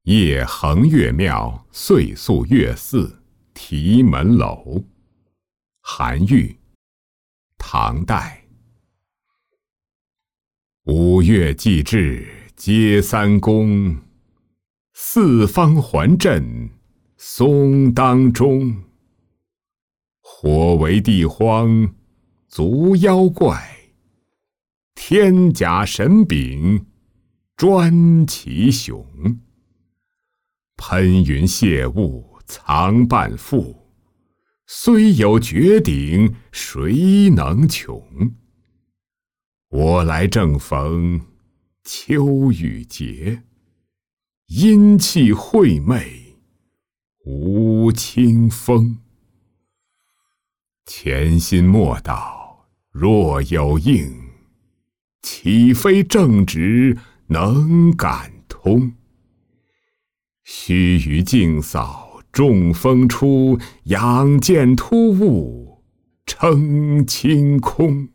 夜横岳庙岁宿岳寺题门楼。韩愈，唐代。五岳既至皆三公，四方环镇松当中。火为地荒足妖怪，天甲神柄专其雄。喷云泄雾藏半腹，虽有绝顶谁能穷？我来正逢秋雨节，阴气晦昧无清风。潜心莫道若有应，岂非正直能感通？须臾静扫众风出，仰见突兀称清空。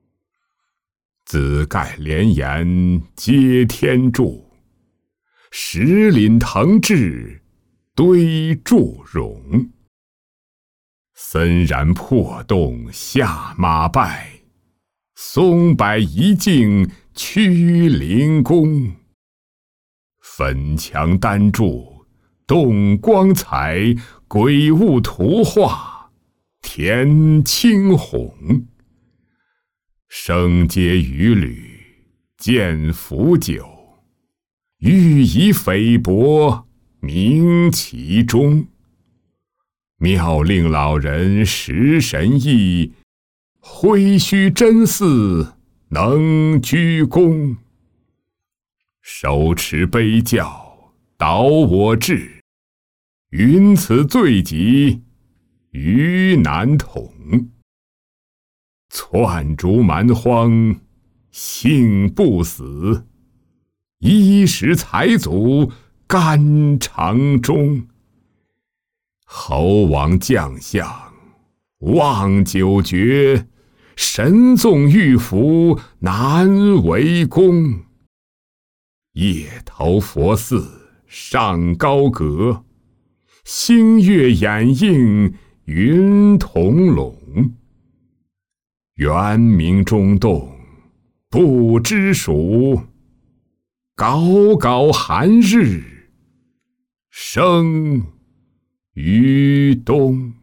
紫盖连岩接天柱，石岭腾峙堆祝融。森然破洞下马拜，松柏一径屈灵宫。粉墙丹柱动光彩，鬼物图画填青红。生阶渔侣见腐酒，欲以菲薄名其中。妙令老人识神意，挥须真似能鞠躬。手持杯教导我志，云此罪己于难统。窜逐蛮荒幸不死，衣食财足肝肠中。侯王将相望九绝，神纵御府难为公。夜头佛寺上高阁，星月掩映云同笼。元明中洞不知暑，杲杲寒日生于冬。